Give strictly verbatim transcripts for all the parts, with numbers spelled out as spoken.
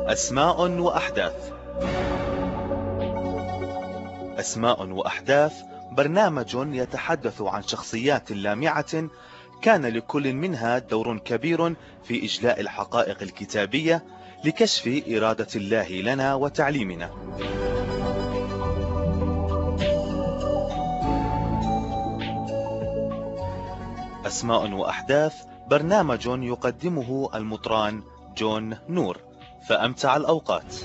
أسماء وأحداث. أسماء وأحداث برنامج يتحدث عن شخصيات لامعة كان لكل منها دور كبير في إجلاء الحقائق الكتابية لكشف إرادة الله لنا وتعليمنا. أسماء وأحداث برنامج يقدمه المطران جون نور، فأمتع الأوقات.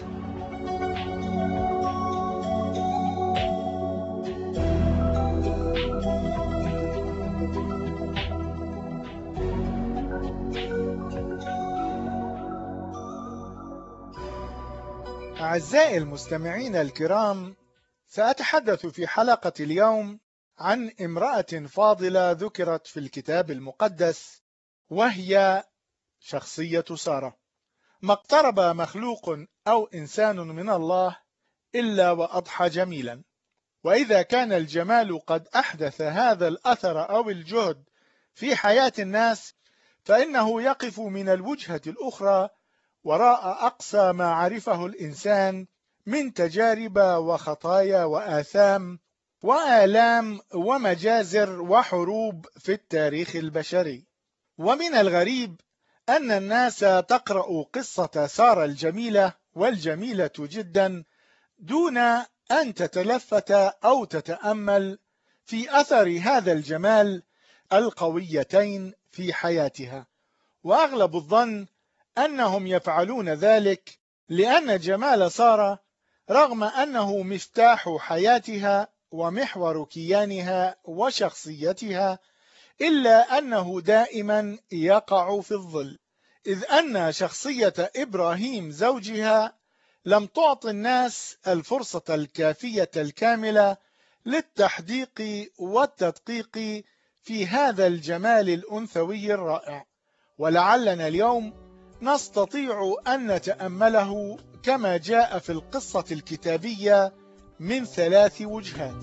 أعزائي المستمعين الكرام، سأتحدث في حلقة اليوم عن امرأة فاضلة ذكرت في الكتاب المقدس، وهي شخصية سارة. ما اقترب مخلوق أو إنسان من الله إلا وأضحى جميلا، وإذا كان الجمال قد أحدث هذا الأثر أو الجهد في حياة الناس، فإنه يقف من الوجهة الأخرى وراء أقصى ما عرفه الإنسان من تجارب وخطايا وآثام وآلام ومجازر وحروب في التاريخ البشري. ومن الغريب أن الناس تقرأ قصة سارة الجميلة والجميلة جدا دون أن تتلفت أو تتأمل في أثر هذا الجمال القويتين في حياتها، وأغلب الظن أنهم يفعلون ذلك لأن جمال سارة رغم أنه مفتاح حياتها ومحور كيانها وشخصيتها، إلا أنه دائما يقع في الظل، إذ أن شخصية إبراهيم زوجها لم تعط الناس الفرصة الكافية الكاملة للتحديق والتدقيق في هذا الجمال الأنثوي الرائع. ولعلنا اليوم نستطيع أن نتأمله كما جاء في القصة الكتابية من ثلاث وجهات.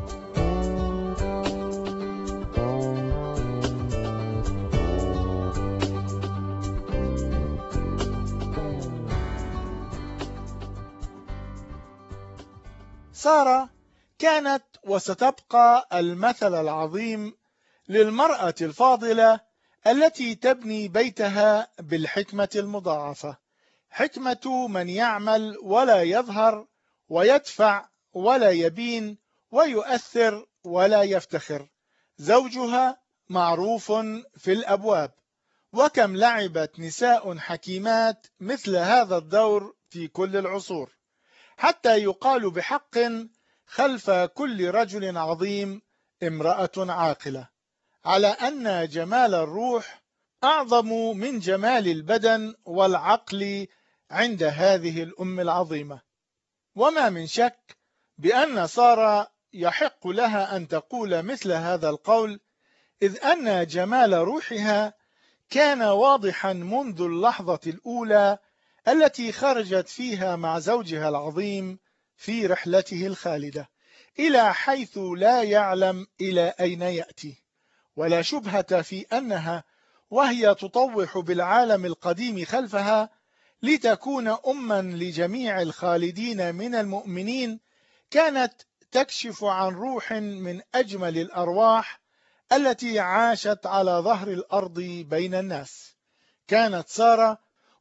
سارة كانت وستبقى المثل العظيم للمرأة الفاضلة التي تبني بيتها بالحكمة المضاعفة، حكمة من يعمل ولا يظهر، ويدفع ولا يبين، ويؤثر ولا يفتخر. زوجها معروف في الأبواب، وكم لعبت نساء حكيمات مثل هذا الدور في كل العصور، حتى يقال بحق خلف كل رجل عظيم امرأة عاقلة، على أن جمال الروح أعظم من جمال البدن والعقل عند هذه الأم العظيمة. وما من شك بأن سارة يحق لها أن تقول مثل هذا القول، إذ أن جمال روحها كان واضحا منذ اللحظة الأولى التي خرجت فيها مع زوجها العظيم في رحلته الخالدة إلى حيث لا يعلم إلى أين يأتي. ولا شبهة في أنها وهي تطوح بالعالم القديم خلفها لتكون أما لجميع الخالدين من المؤمنين، كانت تكشف عن روح من أجمل الأرواح التي عاشت على ظهر الأرض بين الناس. كانت سارة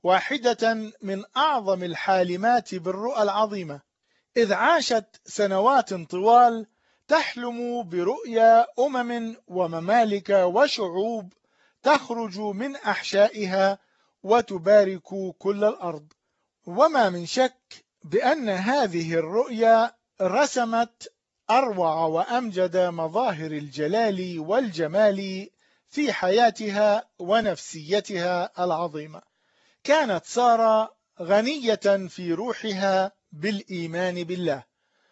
واحدة من أعظم الحالمات بالرؤى العظيمة، إذ عاشت سنوات طوال تحلم برؤيا أمم وممالك وشعوب تخرج من أحشائها وتبارك كل الأرض. وما من شك بأن هذه الرؤيا رسمت أروع وأمجد مظاهر الجلال والجمال في حياتها ونفسيتها العظيمة. كانت سارة غنية في روحها بالإيمان بالله،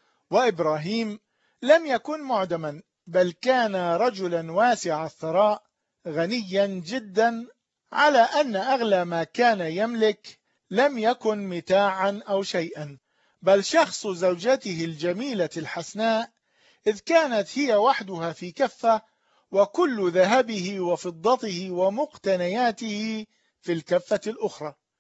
وإبراهيم لم يكن معدما، بل كان رجلا واسع الثراء غنيا جدا، على أن أغلى ما كان يملك لم يكن متاعا أو شيئا، بل شخص زوجته الجميلة الحسناء، إذ كانت هي وحدها في كفة، وكل ذهبه وفضته ومقتنياته في الكفة الأخرى.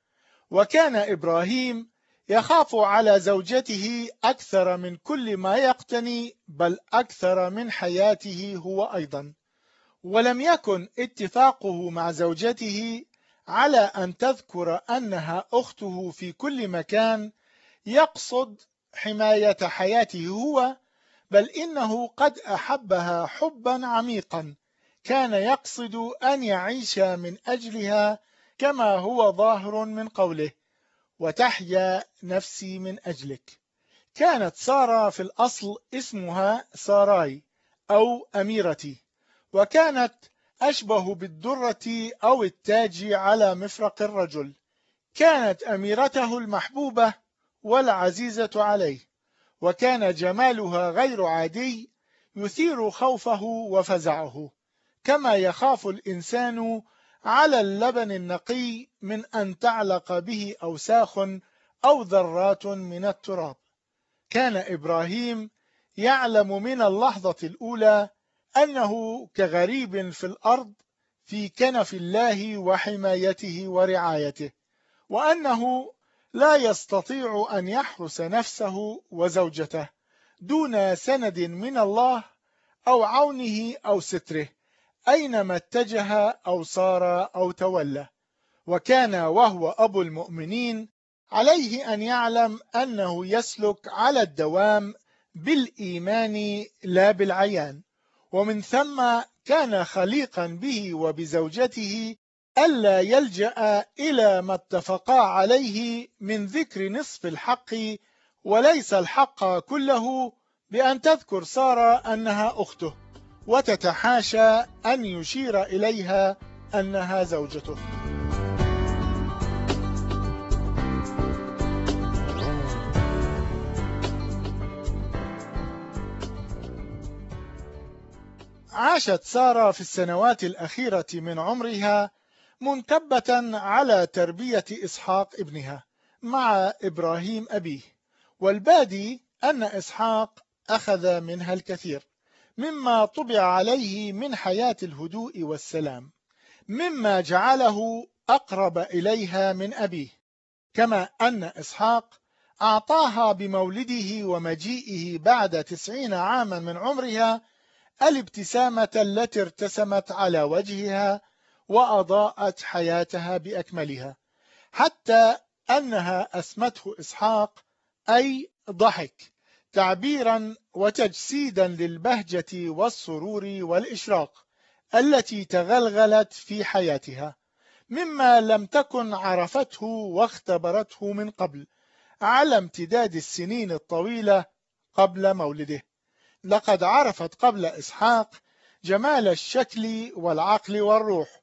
وكان إبراهيم يخاف على زوجته أكثر من كل ما يقتني، بل أكثر من حياته هو أيضا. ولم يكن اتفاقه مع زوجته على أن تذكر أنها أخته في كل مكان يقصد حماية حياته هو، بل إنه قد أحبها حبا عميقا كان يقصد أن يعيش من أجلها، كما هو ظاهر من قوله: وتحيا نفسي من أجلك. كانت سارة في الأصل اسمها ساراي أو أميرتي، وكانت أشبه بالدرة أو التاج على مفرق الرجل. كانت أميرته المحبوبة والعزيزة عليه، وكان جمالها غير عادي يثير خوفه وفزعه، كما يخاف الإنسان على اللبن النقي من أن تعلق به أوساخ أو ذرات من التراب. كان إبراهيم يعلم من اللحظة الأولى أنه كغريب في الأرض في كنف الله وحمايته ورعايته، وأنه لا يستطيع أن يحرس نفسه وزوجته دون سند من الله أو عونه أو ستره أينما اتجه أو صار أو تولى. وكان وهو أبو المؤمنين عليه أن يعلم أنه يسلك على الدوام بالإيمان لا بالعيان، ومن ثم كان خليقا به وبزوجته ألا يلجأ إلى ما اتفقا عليه من ذكر نصف الحق وليس الحق كله، بأن تذكر سارة أنها أخته وتتحاشى أن يشير إليها أنها زوجته. عاشت سارة في السنوات الأخيرة من عمرها منكبة على تربية إسحاق ابنها مع إبراهيم أبيه، والبادي أن إسحاق أخذ منها الكثير مما طبع عليه من حياة الهدوء والسلام، مما جعله أقرب إليها من أبيه، كما أن إسحاق أعطاها بمولده ومجيئه بعد تسعين عاما من عمرها الابتسامة التي ارتسمت على وجهها وأضاءت حياتها بأكملها، حتى أنها أسمته إسحاق أي ضحك، تعبيرا وتجسيدا للبهجة والسرور والإشراق التي تغلغلت في حياتها، مما لم تكن عرفته واختبرته من قبل على امتداد السنين الطويلة قبل مولده. لقد عرفت قبل إسحاق جمال الشكل والعقل والروح،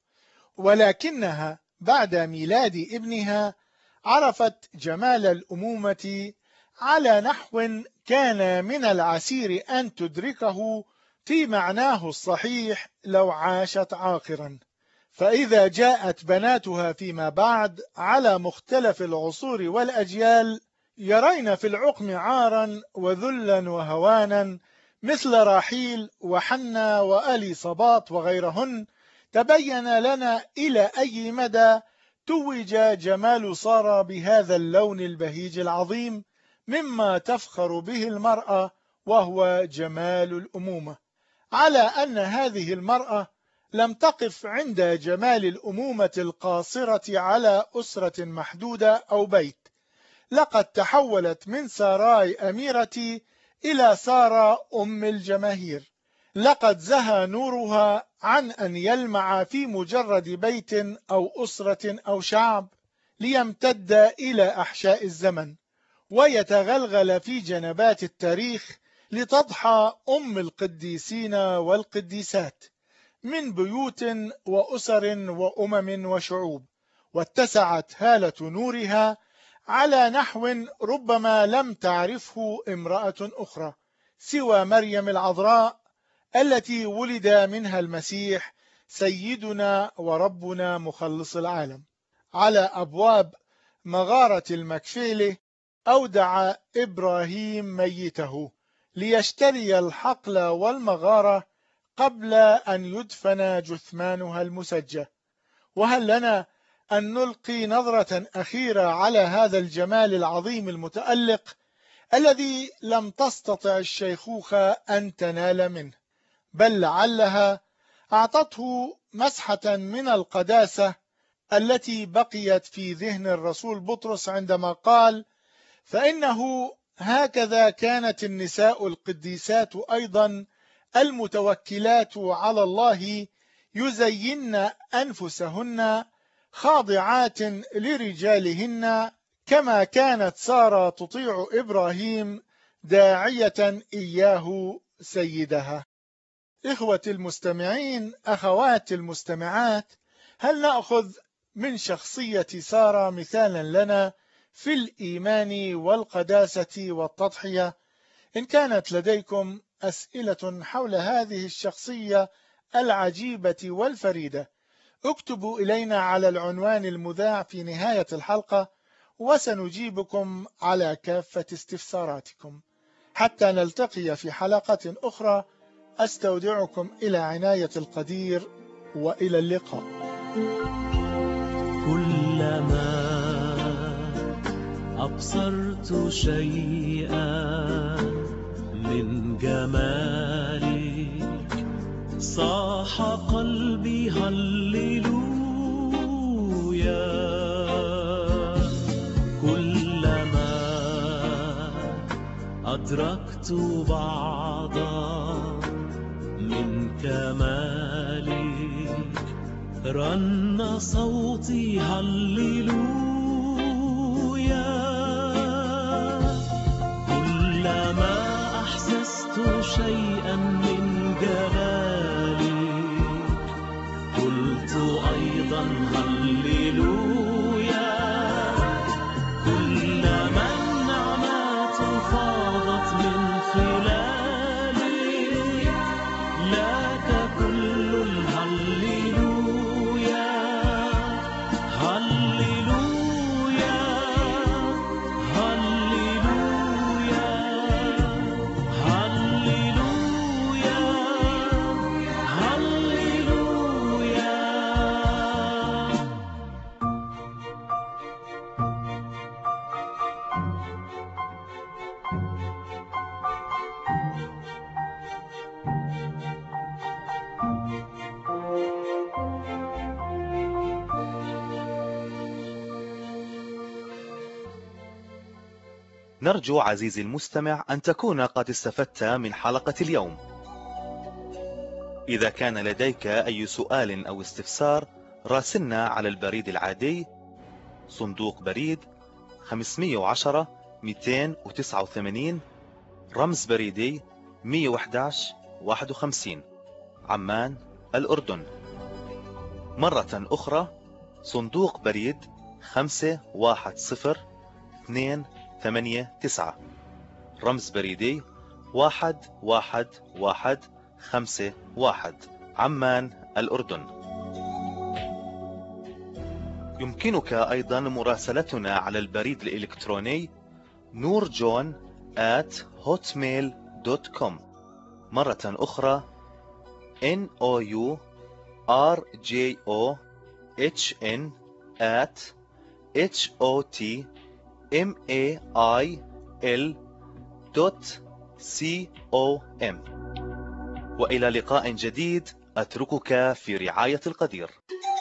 ولكنها بعد ميلاد ابنها عرفت جمال الأمومة على نحو كان من العسير أن تدركه في معناه الصحيح لو عاشت عاقرا. فإذا جاءت بناتها فيما بعد على مختلف العصور والأجيال يرين في العقم عارا وذلا وهوانا مثل راحيل وحنا وآل صباط وغيرهن، تبين لنا إلى أي مدى توج جمال سارة بهذا اللون البهيج العظيم مما تفخر به المرأة، وهو جمال الأمومة، على أن هذه المرأة لم تقف عند جمال الأمومة القاصرة على أسرة محدودة أو بيت، لقد تحولت من ساراي أميرتي إلى سارة أم الجماهير. لقد زهى نورها عن أن يلمع في مجرد بيت أو أسرة أو شعب، ليمتد إلى أحشاء الزمن ويتغلغل في جنبات التاريخ، لتضحى أم القديسين والقديسات من بيوت وأسر وأمم وشعوب، واتسعت هالة نورها على نحو ربما لم تعرفه امرأة أخرى سوى مريم العذراء التي ولد منها المسيح سيدنا وربنا مخلص العالم. على أبواب مغارة المكفيلة أودع إبراهيم ميته ليشتري الحقل والمغارة قبل أن يدفن جثمانها المسجى. وهل لنا أن نلقي نظرة أخيرة على هذا الجمال العظيم المتألق الذي لم تستطع الشيخوخة أن تنال منه، بل لعلها أعطته مسحة من القداسة التي بقيت في ذهن الرسول بطرس عندما قال: فإنه هكذا كانت النساء القديسات أيضا المتوكلات على الله يزين أنفسهن خاضعات لرجالهن، كما كانت سارة تطيع إبراهيم داعية إياه سيدها. إخوة المستمعين، أخوات المستمعات، هل نأخذ من شخصية سارة مثالا لنا في الإيمان والقداسة والتضحية؟ إن كانت لديكم أسئلة حول هذه الشخصية العجيبة والفريدة، اكتبوا إلينا على العنوان المذاع في نهاية الحلقة، وسنجيبكم على كافة استفساراتكم. حتى نلتقي في حلقة أخرى، أستودعكم إلى عناية القدير، وإلى اللقاء. كلما أبصرت شيئا من جمالك صاح قلبي هللويا. كلما أدركت بعضا من كمالك رن صوتي هللويا. كلما أحسست شيئا من جلالك قلت أيضا هللويا. كلما النعمات فاضت من خلالك لك كل الهللويا. هللويا هللويا هللويا هللويا. نرجو عزيزي المستمع أن تكون قد استفدت من حلقة اليوم. إذا كان لديك أي سؤال أو استفسار، راسلنا على البريد العادي صندوق بريد خمسمئة وعشرة مئتين وتسعة وثمانين، رمز بريدي مئة وأحد عشر واحد وخمسين، عمان الأردن. مرة أخرى صندوق بريد خمسة واحد صفر اثنين ثمانية تسعة، رمز بريدي واحد واحد واحد خمسة واحد، عمان الأردن. يمكنك أيضا مراسلتنا على البريد الإلكتروني نورجون آت هوتميل دوت كوم. مرة أخرى N O U R J O H N آت H O T M A I L دوت C O M. وإلى لقاء جديد، أتركك في رعاية القدير.